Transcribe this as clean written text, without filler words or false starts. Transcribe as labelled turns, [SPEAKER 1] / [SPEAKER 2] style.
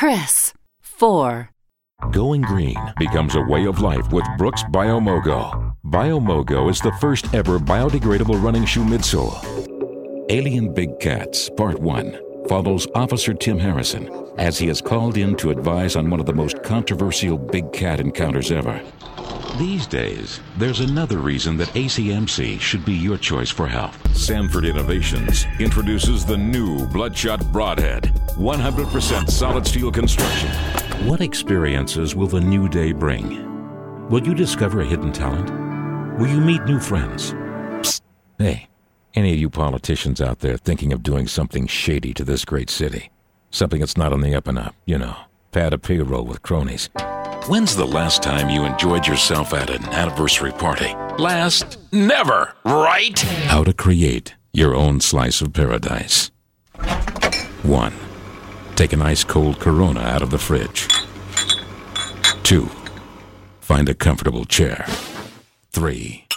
[SPEAKER 1] Chris. 4.
[SPEAKER 2] Going green becomes a way of life with Brooks BioMogo. BioMogo is the first ever biodegradable running shoe midsole. Alien Big Cats, Part 1, follows Officer Tim Harrison as he is called in to advise on one of the most controversial big cat encounters ever. These days, there's another reason that ACMC should be your choice for health. Sanford Innovations introduces the new Bloodshot Broadhead, 100% solid steel construction. What experiences will the new day bring? Will you discover a hidden talent? Will you meet new friends? Psst. Hey, any of you politicians out there thinking of doing something shady to this great city? Something that's not on the up and up, you know, pad a payroll with cronies. When's the last time you enjoyed yourself at an anniversary party? Last? Never, right? How to create your own slice of paradise. 1. Take an ice-cold Corona out of the fridge. 2. Find a comfortable chair. 3.